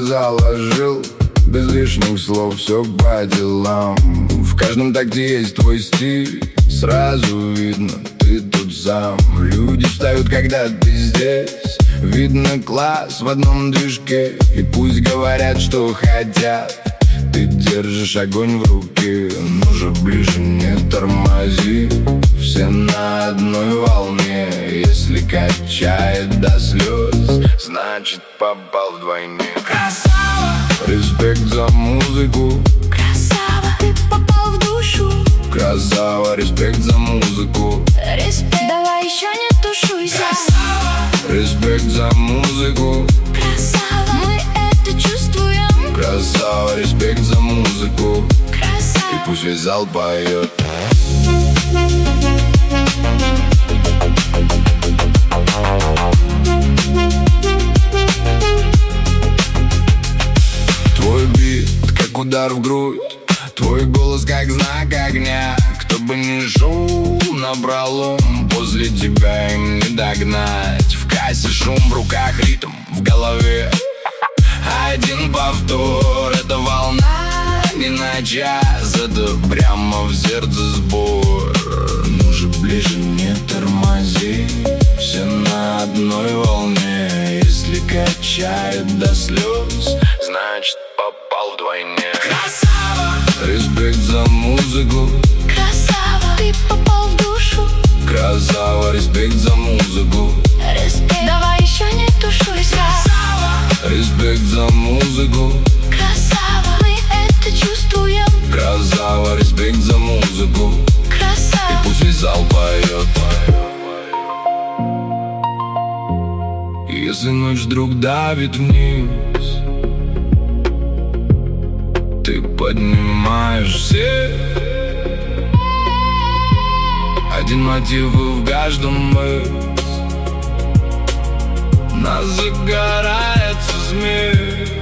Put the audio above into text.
заложил, без лишних слов, все по делам. В каждом такте есть твой стиль, сразу видно, ты тут сам. Люди встают, когда ты здесь, видно класс в одном движке. И пусть говорят, что хотят, ты держишь огонь в руке. Ну же ближе, не тормози, все на одной волне. Если качает до слез, значит попал вдвойне. Красава! Респект за музыку. Красава! Ты попал в душу. Красава, респект за музыку. Респект, давай еще не тушуйся. Красава! Респект за музыку. Красава! Мы это чувствуем. Красава, респект за музыку. Красава! И пусть весь зал поет. Твой бит, как удар в грудь, твой голос, как знак огня. Кто бы ни шел напролом, после тебя им не догнать. В кассе шум, в руках ритм, в голове один повтор. Это волна не на час, это прямо в сердце сбор. Ну же ближе, не тормози, все на одной волне. Если качает до слез, значит попал вдвойне. Красава! Респект за музыку. Красава! Ты попал в душу. Красава, респект за музыку. Респект, давай еще не тушуйся. Красава! Респект за музыку. Красава! Мы это чувствуем. Красава, респект за музыку. Красава! И пусть весь зал поет. Если ночь вдруг давит вниз, ты поднимаешь все. Один мотив и в каждом мы. Нас загорается змей.